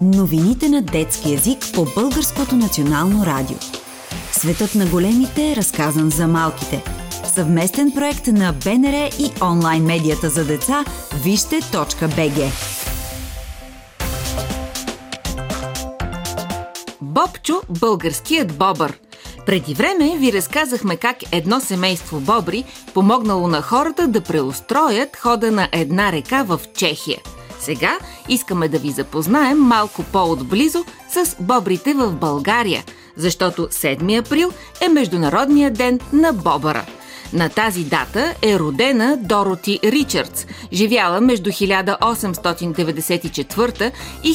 Новините на детски език по Българското национално радио. Светът на големите е разказан за малките. Съвместен проект на БНР и онлайн медията за деца Вижте.бг. Бобчо, българският бобър. Преди време ви разказахме как едно семейство бобри помогнало на хората да преустроят хода на една река в Чехия. Сега искаме да ви запознаем малко по-отблизо с бобрите в България, защото 7 април е Международният ден на бобъра. На тази дата е родена Дороти Ричардс, живяла между 1894 и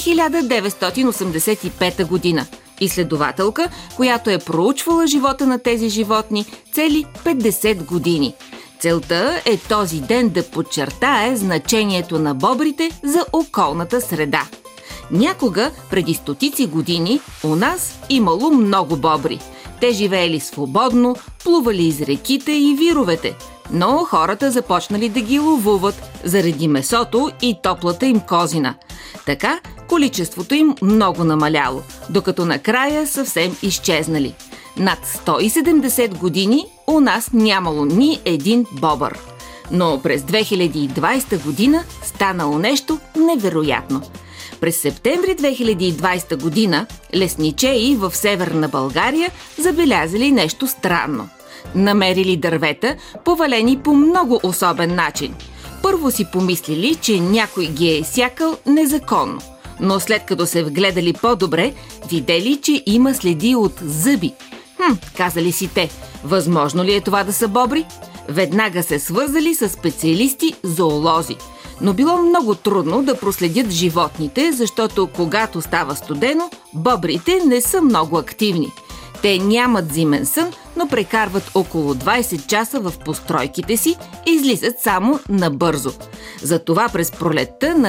1985 година. Изследователка, която е проучвала живота на тези животни цели 50 години. Целта е този ден да подчертае значението на бобрите за околната среда. Някога, преди стотици години, у нас имало много бобри. Те живеели свободно, плували из реките и вировете, но хората започнали да ги ловуват заради месото и топлата им козина. Така количеството им много намаляло, докато накрая съвсем изчезнали. Над 170 години у нас нямало ни един бобър. Но през 2020 година станало нещо невероятно. През септември 2020 година лесничеи в Северна България забелязали нещо странно. Намерили дървета, повалени по много особен начин. Първо си помислили, че някой ги е сякал незаконно, но след като се вгледали по-добре, видели, че има следи от зъби. Казали си те, възможно ли е това да са бобри? Веднага се свързали с специалисти зоолози. Но било много трудно да проследят животните, защото когато става студено, бобрите не са много активни. Те нямат зимен сън, но прекарват около 20 часа в постройките си и излизат само набързо. Затова през пролетта на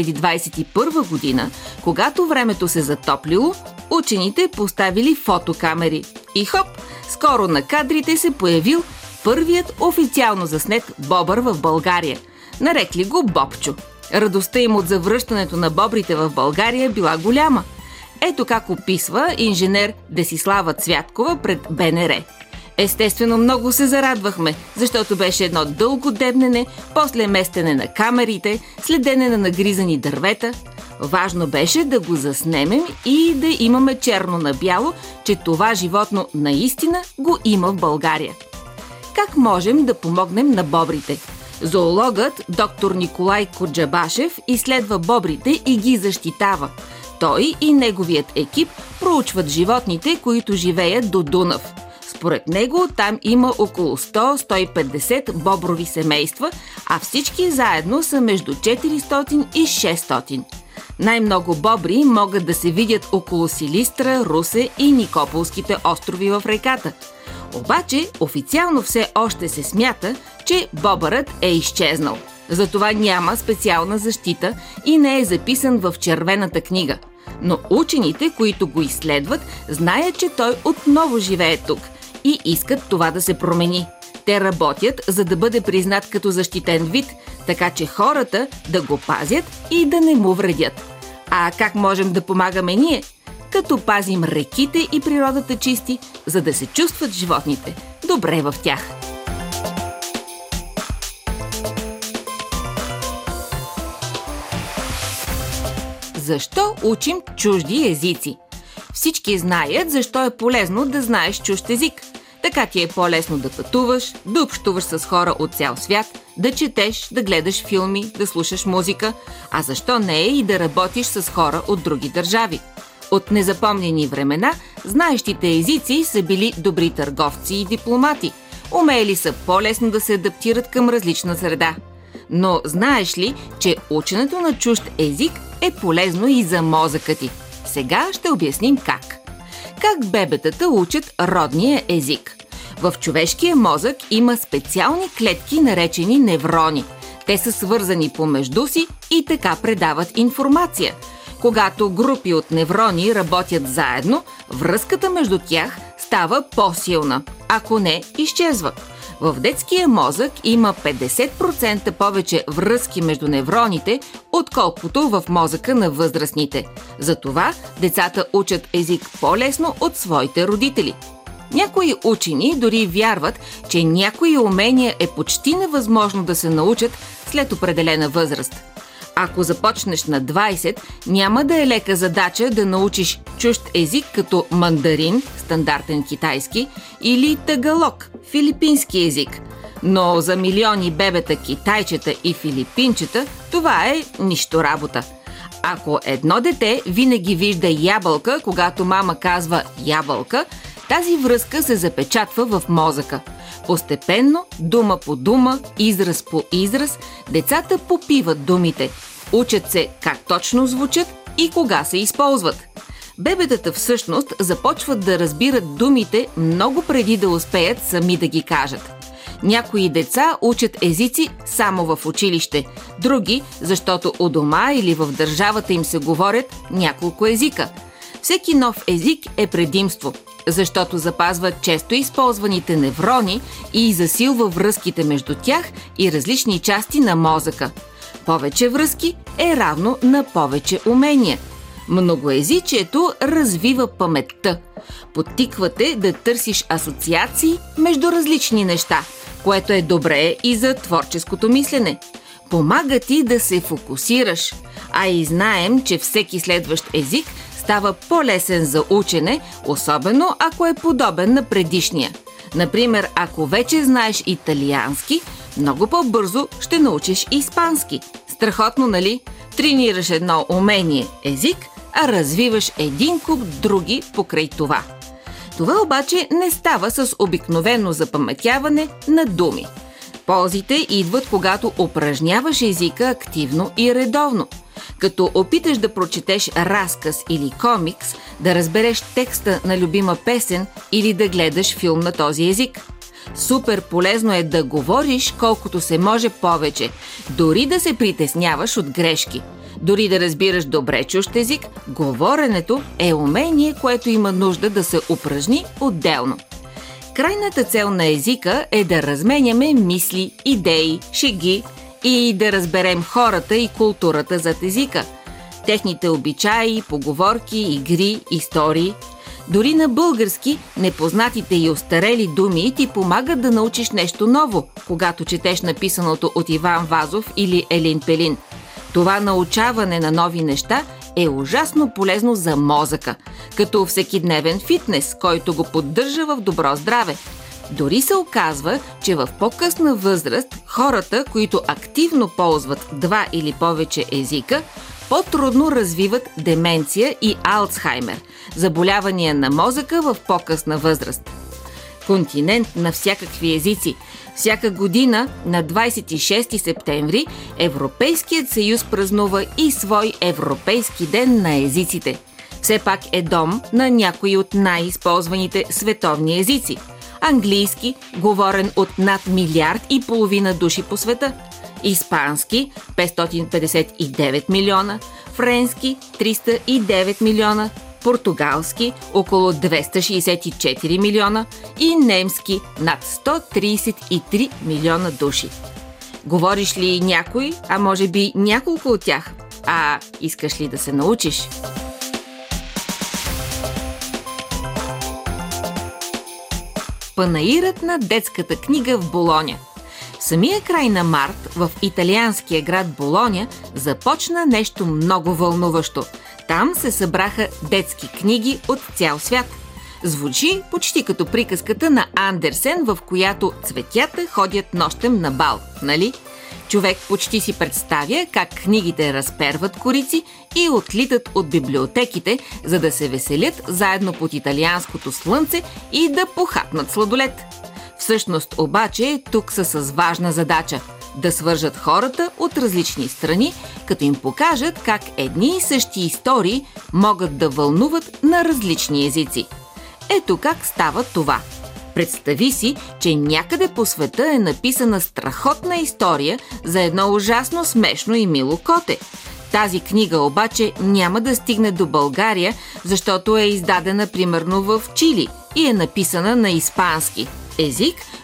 2021 година, когато времето се затоплило, учените поставили фотокамери. И хоп, скоро на кадрите се появил първият официално заснет бобър в България. Нарекли го Бобчо. Радостта им от завръщането на бобрите в България била голяма. Ето как описва инженер Десислава Цвяткова пред БНР. Естествено, много се зарадвахме, защото беше едно дълго дебнене, после местене на камерите, следене на нагризани дървета. Важно беше да го заснемем и да имаме черно на бяло, че това животно наистина го има в България. Как можем да помогнем на бобрите? Зоологът доктор Николай Коджабашев изследва бобрите и ги защитава. Той и неговият екип проучват животните, които живеят до Дунав. Според него там има около 100-150 боброви семейства, а всички заедно са между 400 и 600. Най-много бобри могат да се видят около Силистра, Русе и Никополските острови в реката. Обаче официално все още се смята, че бобърът е изчезнал. Затова няма специална защита и не е записан в Червената книга. Но учените, които го изследват, знаят, че той отново живее тук и искат това да се промени. Те работят, за да бъде признат като защитен вид, така че хората да го пазят и да не му вредят. А как можем да помагаме ние? Като пазим реките и природата чисти, за да се чувстват животните добре в тях. Защо учим чужди езици? Всички знаят защо е полезно да знаеш чужд език. Така ти е по-лесно да пътуваш, да общуваш с хора от цял свят, да четеш, да гледаш филми, да слушаш музика, а защо не е и да работиш с хора от други държави. От незапомнени времена знаещите езици са били добри търговци и дипломати. Умели са по-лесно да се адаптират към различна среда. Но знаеш ли, че ученето на чужд език е полезно и за мозъка ти? Сега ще обясним как. Как бебетата учат родния език? В човешкия мозък има специални клетки, наречени неврони. Те са свързани помежду си и така предават информация. Когато групи от неврони работят заедно, връзката между тях става по-силна, ако не изчезва. В детския мозък има 50% повече връзки между невроните, отколкото в мозъка на възрастните. Затова децата учат език по-лесно от своите родители. Някои учени дори вярват, че някои умения е почти невъзможно да се научат след определена възраст. Ако започнеш на 20, няма да е лека задача да научиш чужд език като мандарин, стандартен китайски, или тагалог, филипински език. Но за милиони бебета китайчета и филипинчета това е нищо работа. Ако едно дете винаги вижда ябълка, когато мама казва ябълка, тази връзка се запечатва в мозъка. Постепенно, дума по дума, израз по израз, децата попиват думите. Учат се как точно звучат и кога се използват. Бебетата всъщност започват да разбират думите много преди да успеят сами да ги кажат. Някои деца учат езици само в училище, други, защото у дома или в държавата им се говорят няколко езика. Всеки нов език е предимство, защото запазва често използваните неврони и засилва връзките между тях и различни части на мозъка. Повече връзки е равно на повече умения. Многоезичието развива паметта. Подтиква те да търсиш асоциации между различни неща, което е добре и за творческото мислене. Помага ти да се фокусираш, а и знаем, че всеки следващ език става по-лесен за учене, особено ако е подобен на предишния. Например, ако вече знаеш италиански, много по-бързо ще научиш испански. Страхотно, нали? Тренираш едно умение език, а развиваш един куп други покрай това. Това обаче не става с обикновено запаметяване на думи. Ползите идват, когато упражняваш езика активно и редовно. Като опиташ да прочетеш разказ или комикс, да разбереш текста на любима песен или да гледаш филм на този език. Супер полезно е да говориш колкото се може повече, дори да се притесняваш от грешки. Дори да разбираш добре чужд език, говоренето е умение, което има нужда да се упражни отделно. Крайната цел на езика е да разменяме мисли, идеи, шеги и да разберем хората и културата зад езика, техните обичаи, поговорки, игри, истории. Дори на български непознатите и остарели думи ти помагат да научиш нещо ново, когато четеш написаното от Иван Вазов или Елин Пелин. Това научаване на нови неща е ужасно полезно за мозъка, като всекидневен фитнес, който го поддържа в добро здраве. Дори се оказва, че в по-късна възраст хората, които активно ползват 2 или повече езика, по-трудно развиват деменция и Алцхаймер, заболявания на мозъка в по-късна възраст. Континент на всякакви езици. Всяка година на 26 септември Европейският съюз празнува и свой Европейски ден на езиците. Все пак е дом на някои от най-използваните световни езици. Английски, говорен от над 1,5 милиарда души по света. Испански – 559 милиона. Френски – 309 милиона. Португалски – около 264 милиона и немски – над 133 милиона души. Говориш ли някой, а може би няколко от тях? А искаш ли да се научиш? Панаирът на детската книга в Болоня. В самия край на март в италианския град Болоня започна нещо много вълнуващо. Там се събраха детски книги от цял свят. Звучи почти като приказката на Андерсен, в която цветята ходят нощем на бал, нали? Човек почти си представя как книгите разперват корици и отлитат от библиотеките, за да се веселят заедно под италианското слънце и да похапнат сладолед. Всъщност обаче тук са с важна задача – да свържат хората от различни страни, като им покажат как едни и същи истории могат да вълнуват на различни езици. Ето как става това. Представи си, че някъде по света е написана страхотна история за едно ужасно смешно и мило коте. Тази книга обаче няма да стигне до България, защото е издадена примерно в Чили и е написана на испански, език,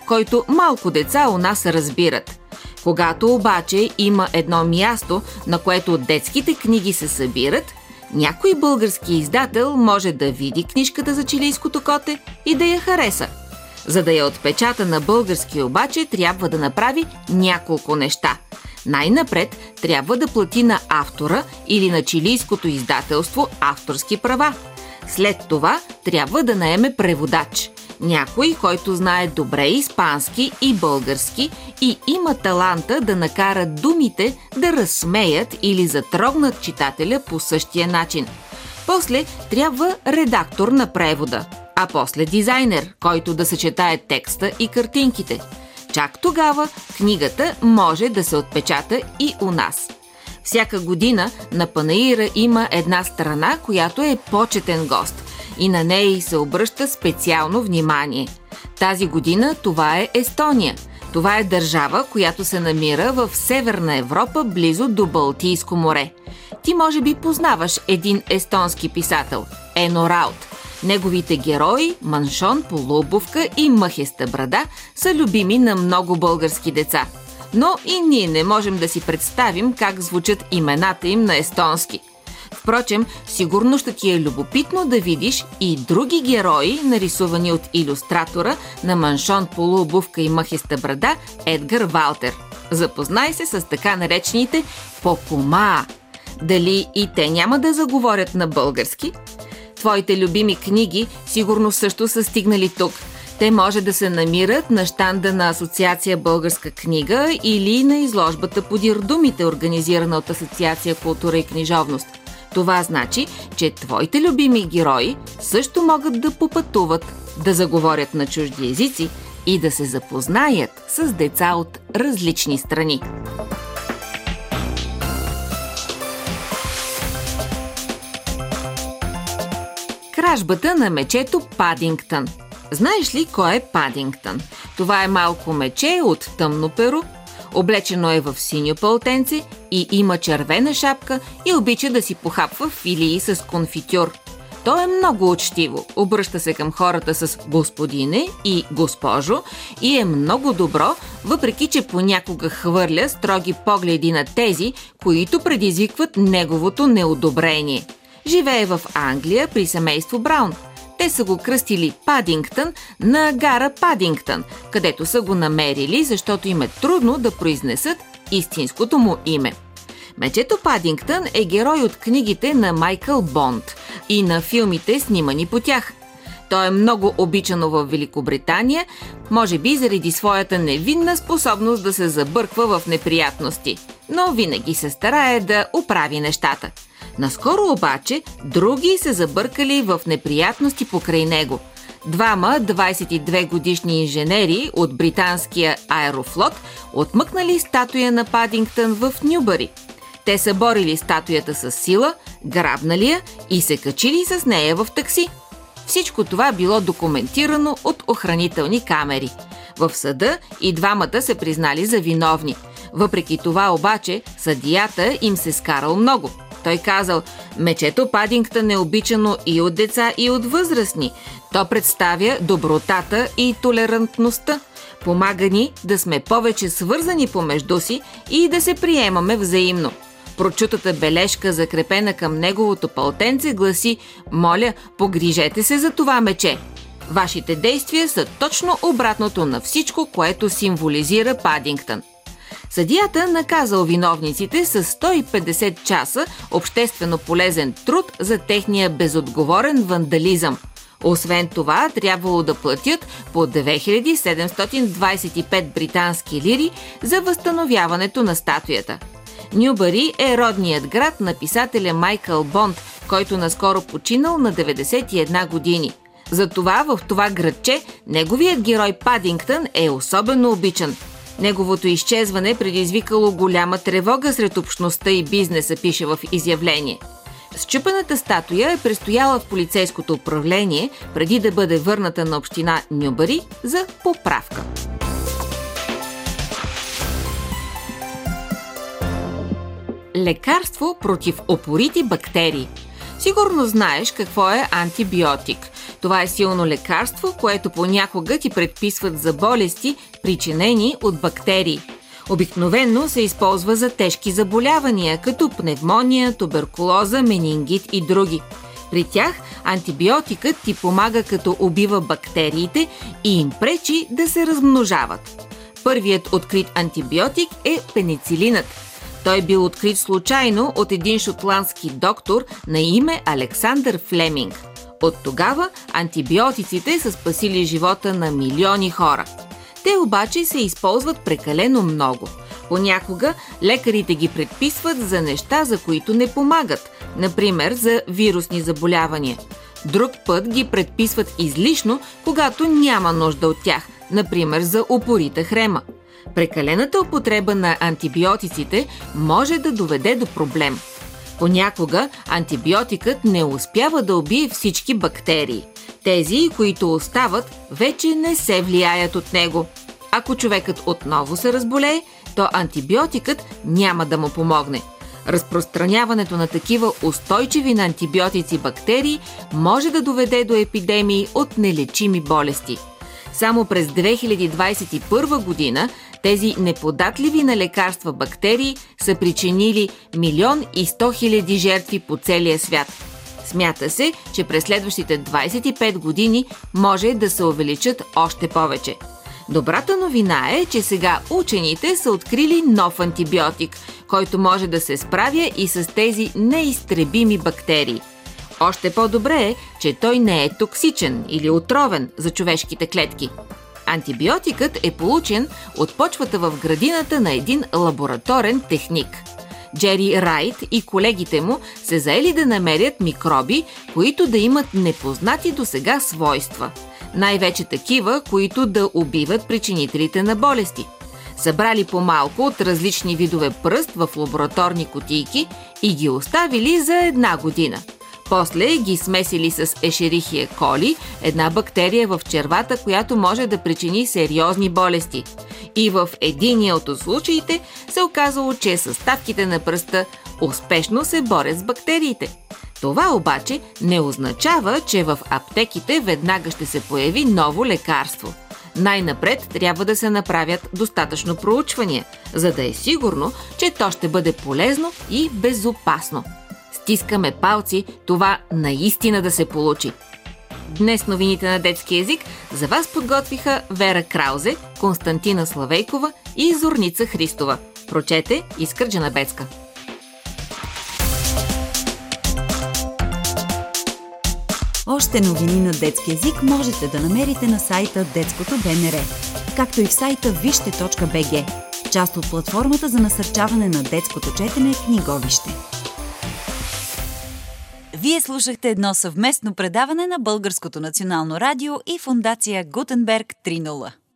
който малко деца у нас разбират. Когато обаче има едно място, на което детските книги се събират, някой български издател може да види книжката за чилийското коте и да я хареса. За да я отпечата на български обаче, трябва да направи няколко неща. Най-напред трябва да плати на автора или на чилийското издателство авторски права. След това трябва да наеме преводач. Някой, който знае добре испански и български и има таланта да накара думите да разсмеят или затрогнат читателя по същия начин. После трябва редактор на превода, а после дизайнер, който да съчетае текста и картинките. Чак тогава книгата може да се отпечата и у нас. Всяка година на Панаира има една страна, която е почетен гост и на нея й се обръща специално внимание. Тази година това е Естония. Това е държава, която се намира в Северна Европа, близо до Балтийско море. Ти може би познаваш един естонски писател – Ено Раут. Неговите герои – Маншон, Полуобувка и Мъхеста брада са любими на много български деца. Но и ние не можем да си представим как звучат имената им на естонски. Впрочем, сигурно ще ти е любопитно да видиш и други герои, нарисувани от илюстратора на Маншон, Полуобувка и Мъхеста брада Едгар Валтер. Запознай се с така наречените покомаа. Дали и те няма да заговорят на български? Твоите любими книги сигурно също са стигнали тук. Те може да се намират на щанда на Асоциация Българска книга или на изложбата Подир думите, организирана от Асоциация Култура и книжовност. Това значи, че твоите любими герои също могат да попътуват, да заговорят на чужди езици и да се запознаят с деца от различни страни. Кражбата на мечето Падингтън. Знаеш ли кой е Падингтън? Това е малко мече от тъмно перо, облечено е в синьо пълтенце и има червена шапка и обича да си похапва филии с конфитюр. То е много учтиво, обръща се към хората с господине и госпожо и е много добро, въпреки че понякога хвърля строги погледи на тези, които предизвикват неговото неодобрение. Живее в Англия при семейство Браун. Те са го кръстили Падингтън на гара Падингтън, където са го намерили, защото им е трудно да произнесат истинското му име. Мечето Падингтън е герой от книгите на Майкъл Бонд и на филмите, снимани по тях. Той е много обичано в Великобритания, може би заради своята невинна способност да се забърква в неприятности, но винаги се старае да оправи нещата. Наскоро обаче други се забъркали в неприятности покрай него. Двама 22 годишни инженери от британския Аерофлот отмъкнали статуя на Падингтън в Нюбъри. Те са борили статуята с сила, грабнали я и се качили с нея в такси. Всичко това било документирано от охранителни камери. В съда и двамата се признали за виновни. Въпреки това обаче съдията им се скарал много. Той казал: мечето Падингтън е обичано и от деца, и от възрастни. То представя добротата и толерантността. Помага ни да сме повече свързани помежду си и да се приемаме взаимно. Прочутата бележка, закрепена към неговото пълтенце, гласи: моля, погрижете се за това мече. Вашите действия са точно обратното на всичко, което символизира Падингтън. Съдията наказал виновниците с 150 часа обществено полезен труд за техния безотговорен вандализъм. Освен това, трябвало да платят по 2725 британски лири за възстановяването на статуята. Нюбъри е родният град на писателя Майкъл Бонд, който наскоро починал на 91 години. Затова в това градче неговият герой Падингтън е особено обичан. Неговото изчезване предизвикало голяма тревога сред общността и бизнеса, пише в изявление. Счупената статуя е престояла в полицейското управление преди да бъде върната на община Нюбъри за поправка. Лекарство против опорити бактерии. Сигурно знаеш какво е антибиотик. Това е силно лекарство, което понякога ти предписват за болести, причинени от бактерии. Обикновено се използва за тежки заболявания, като пневмония, туберкулоза, менингит и други. При тях антибиотикът ти помага като убива бактериите и им пречи да се размножават. Първият открит антибиотик е пеницилинът. Той бил открит случайно от един шотландски доктор на име Александър Флеминг. От тогава антибиотиците са спасили живота на милиони хора. Те обаче се използват прекалено много. Понякога лекарите ги предписват за неща, за които не помагат, например за вирусни заболявания. Друг път ги предписват излишно, когато няма нужда от тях, например за упорита хрема. Прекалената употреба на антибиотиците може да доведе до проблем. Понякога антибиотикът не успява да убие всички бактерии. Тези, които остават, вече не се влияят от него. Ако човекът отново се разболее, то антибиотикът няма да му помогне. Разпространяването на такива устойчиви на антибиотици бактерии може да доведе до епидемии от нелечими болести. Само през 2021 година тези неподатливи на лекарства бактерии са причинили 1 100 000 жертви по целия свят. Смята се, че през следващите 25 години може да се увеличат още повече. Добрата новина е, че сега учените са открили нов антибиотик, който може да се справя и с тези неизтребими бактерии. Още по-добре е, че той не е токсичен или отровен за човешките клетки. Антибиотикът е получен от почвата в градината на един лабораторен техник. Джери Райт и колегите му се заели да намерят микроби, които да имат непознати досега свойства. Най-вече такива, които да убиват причинителите на болести. Събрали по-малко от различни видове пръст в лабораторни кутийки и ги оставили за 1 година. После ги смесили с Escherichia coli, една бактерия в червата, която може да причини сериозни болести. И в единия от случаите се оказало, че съставките на пръста успешно се борят с бактериите. Това обаче не означава, че в аптеките веднага ще се появи ново лекарство. Най-напред трябва да се направят достатъчно проучвания, за да е сигурно, че то ще бъде полезно и безопасно. Стискаме палци това наистина да се получи. Днес новините на детски език за вас подготвиха Вера Краузе, Константина Славейкова и Зорница Христова. Прочете Искра Джанабецка. Още новини на детски език можете да намерите на сайта Детското БНР, както и в сайта вижте.бг, част от платформата за насърчаване на детското четене Книговище. Вие слушахте едно съвместно предаване на Българското национално радио и фондация Гутенберг 3.0.